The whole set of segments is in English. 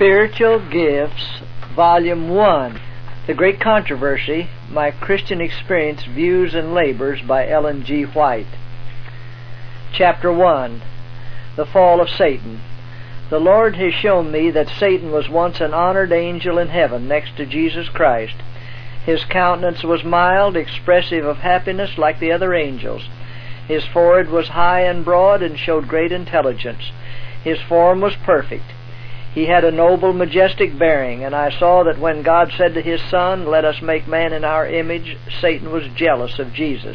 Spiritual Gifts, Volume 1, The Great Controversy, My Christian Experience, Views, and Labors by Ellen G. White. Chapter 1, The Fall of Satan. The Lord has shown me that Satan was once an honored angel in heaven next to Jesus Christ. His countenance was mild, expressive of happiness like the other angels. His forehead was high and broad and showed great intelligence. His form was perfect. He had a noble, majestic bearing, and I saw that when God said to His Son, "Let us make man in our image," Satan was jealous of Jesus.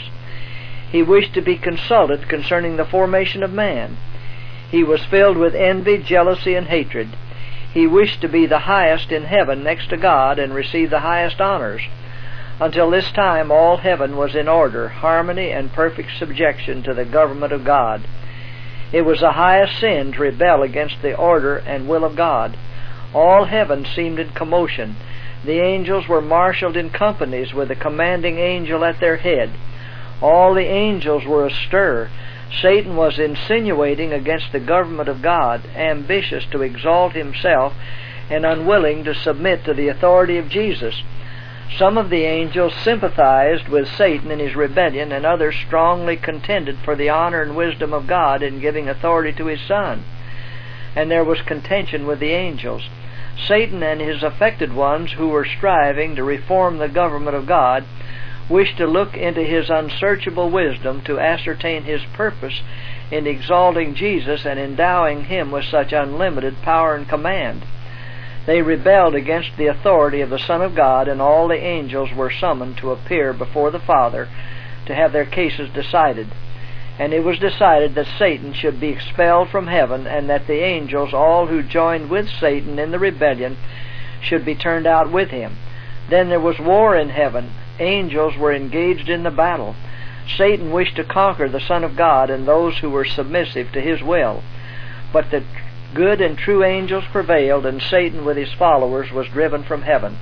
He wished to be consulted concerning the formation of man. He was filled with envy, jealousy, and hatred. He wished to be the highest in heaven next to God and receive the highest honors. Until this time, all heaven was in order, harmony, and perfect subjection to the government of God. It was the highest sin to rebel against the order and will of God. All heaven seemed in commotion. The angels were marshaled in companies with the commanding angel at their head. All the angels were astir. Satan was insinuating against the government of God, ambitious to exalt himself and unwilling to submit to the authority of Jesus. Some of the angels sympathized with Satan in his rebellion, and others strongly contended for the honor and wisdom of God in giving authority to His Son. And there was contention with the angels. Satan and his affected ones, who were striving to reform the government of God, wished to look into His unsearchable wisdom to ascertain His purpose in exalting Jesus and endowing Him with such unlimited power and command. They rebelled against the authority of the Son of God, and all the angels were summoned to appear before the Father to have their cases decided. And it was decided that Satan should be expelled from heaven, and that the angels, all who joined with Satan in the rebellion, should be turned out with him. Then there was war in heaven. Angels were engaged in the battle. Satan wished to conquer the Son of God and those who were submissive to his will. But the good and true angels prevailed, and Satan with his followers was driven from heaven.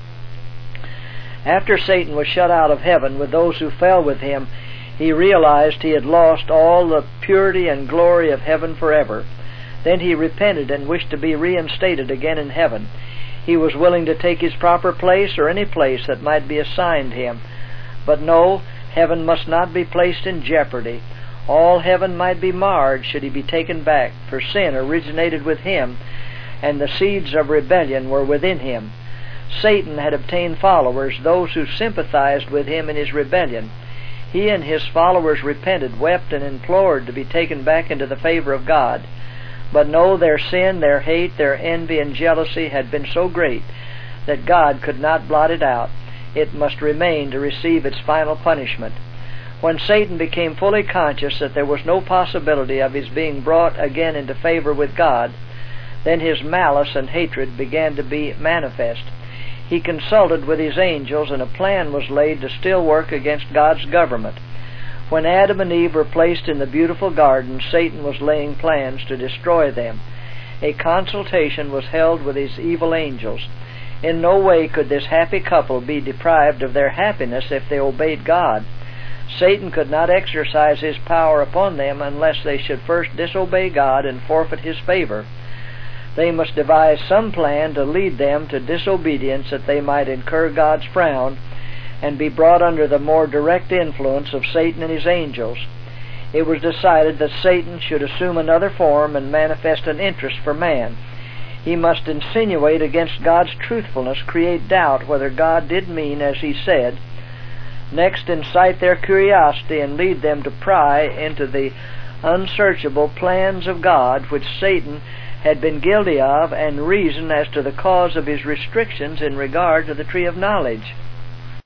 After Satan was shut out of heaven with those who fell with him, he realized he had lost all the purity and glory of heaven forever. Then he repented and wished to be reinstated again in heaven. He was willing to take his proper place or any place that might be assigned him. But no, heaven must not be placed in jeopardy. All heaven might be marred should he be taken back, for sin originated with him, and the seeds of rebellion were within him. Satan had obtained followers, those who sympathized with him in his rebellion. He and his followers repented, wept, and implored to be taken back into the favor of God. But no, their sin, their hate, their envy, and jealousy had been so great that God could not blot it out. It must remain to receive its final punishment. When Satan became fully conscious that there was no possibility of his being brought again into favor with God, then his malice and hatred began to be manifest. He consulted with his angels, and a plan was laid to still work against God's government. When Adam and Eve were placed in the beautiful garden, Satan was laying plans to destroy them. A consultation was held with his evil angels. In no way could this happy couple be deprived of their happiness if they obeyed God. Satan could not exercise his power upon them unless they should first disobey God and forfeit His favor. They must devise some plan to lead them to disobedience, that they might incur God's frown and be brought under the more direct influence of Satan and his angels. It was decided that Satan should assume another form and manifest an interest for man. He must insinuate against God's truthfulness, create doubt whether God did mean as He said, next incite their curiosity and lead them to pry into the unsearchable plans of God which Satan had been guilty of, and reason as to the cause of his restrictions in regard to the tree of knowledge.